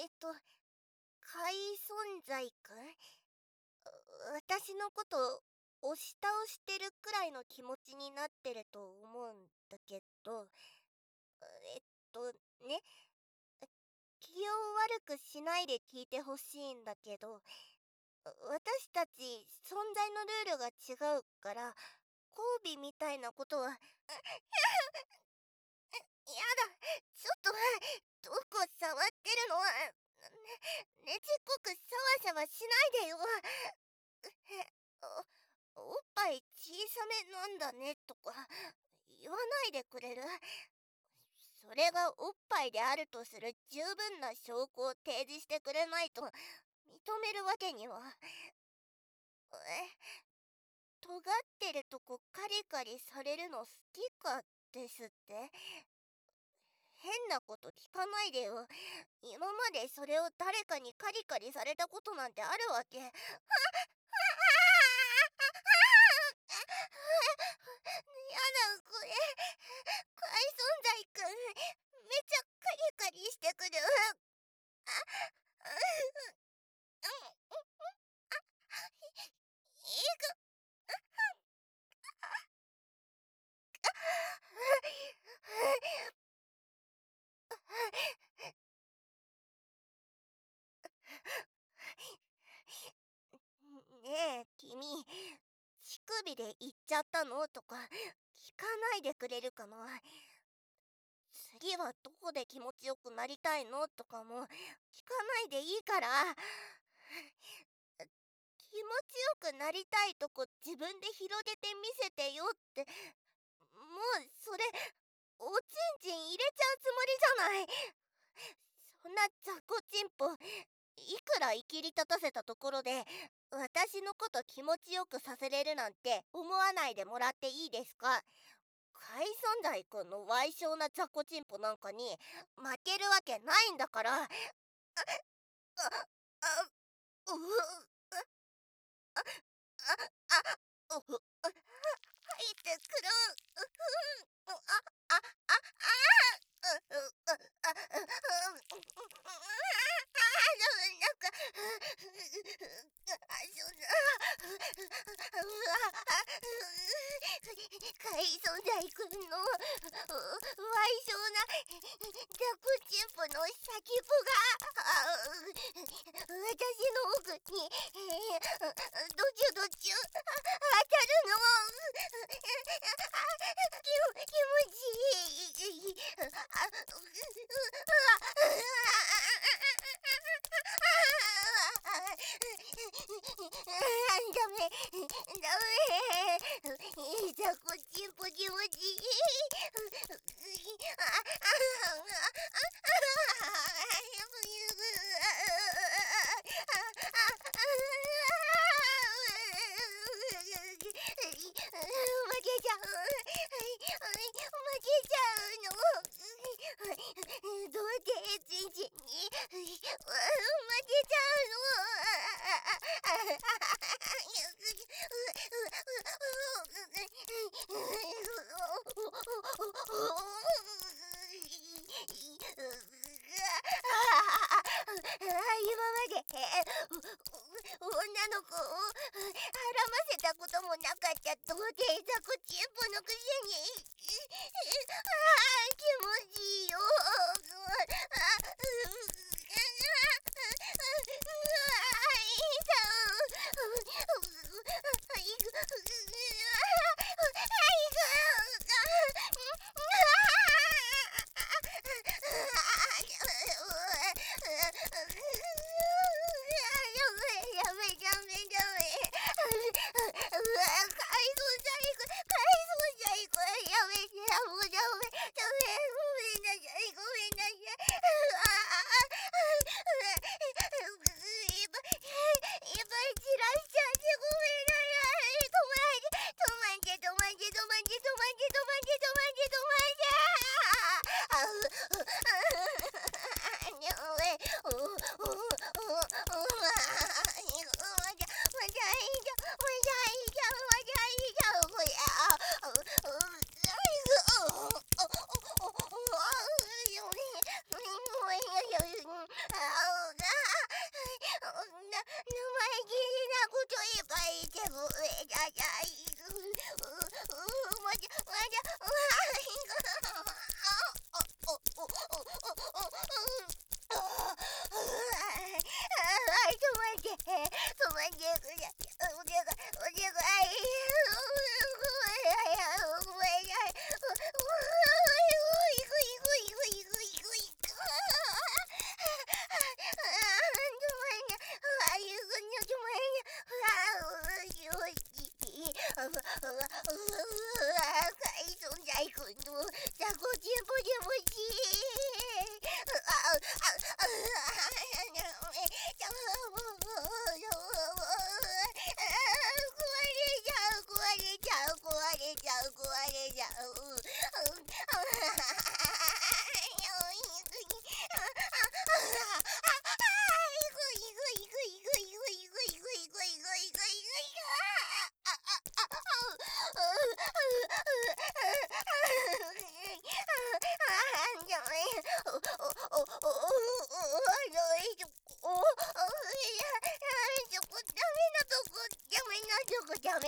えっと、海存在くん、私のこと押し倒してるくらいの気持ちになってると思うんだけど、えっとね、気を悪くしないで聞いてほしいんだけど、私たち存在のルールが違うから、交尾みたいなことは、やだ、ちょっと、どこ触ってるの？ねちっこくシャワシャワしないでよ。おっぱい小さめなんだねとか言わないでくれる？それがおっぱいであるとする十分な証拠を提示してくれないと認めるわけには。尖ってるとこカリカリされるの好きかですって？変なこと聞かないでよ。今までそれを誰かにカリカリされたことなんてあるわけ？やだ、これ、海存在くん、めちゃカリカリしてくる。ねえ、君、乳首で言っちゃったのとか聞かないでくれるかな？次はどこで気持ちよくなりたいのとかも聞かないでいいから。気持ちよくなりたいとこ自分で広げてみせてよって、もうそれおちんちん入れちゃうつもりじゃない。そんな雑魚チンポいくらいきり立たせたところで私のこと気持ちよくさせれるなんて思わないでもらっていいですか？海存在くんの歪小な雑魚チンポなんかに負けるわけないんだから。あ、あ、う、あ、う、入ってくる。あ、あ、あ、なんか、海存在くんの歪小なザコチンポの先っぽが私の奥にドキュドキュ当たるの。気持ちいい。ダメ、ダメ。ザコチンポ気持ちいい。負けちゃう。負けちゃうの。どうやってちんちんに負けちゃうの。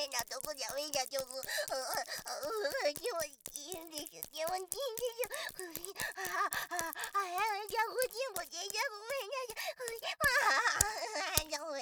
変なとこじゃ変なとこ。でもいいんですよ。でもいいんですよ。じゃあ、ごちんごちんじゃごめんなさい。ごめん。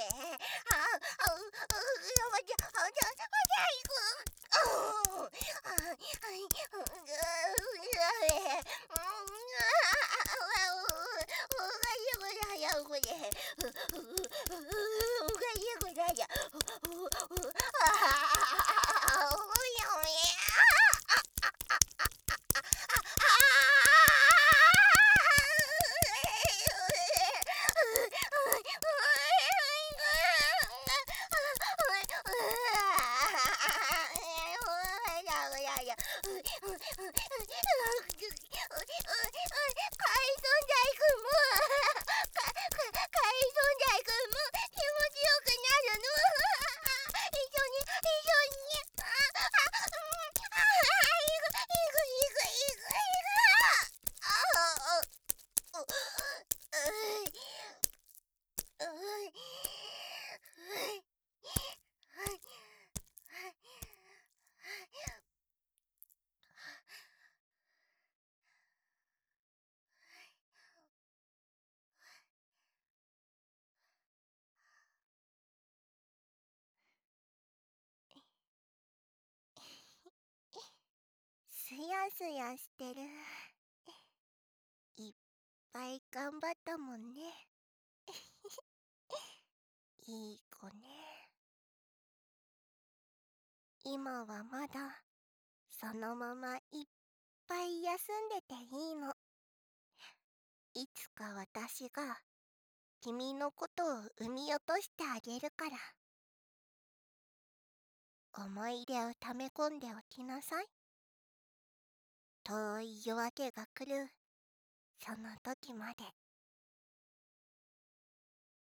すやすやしてる。いっぱい頑張ったもんね。いい子ね。今はまだそのままいっぱい休んでていいの。いつか私が君のことを産み落としてあげるから。思い出を溜め込んでおきなさい。遠い夜明けが来るその時まで。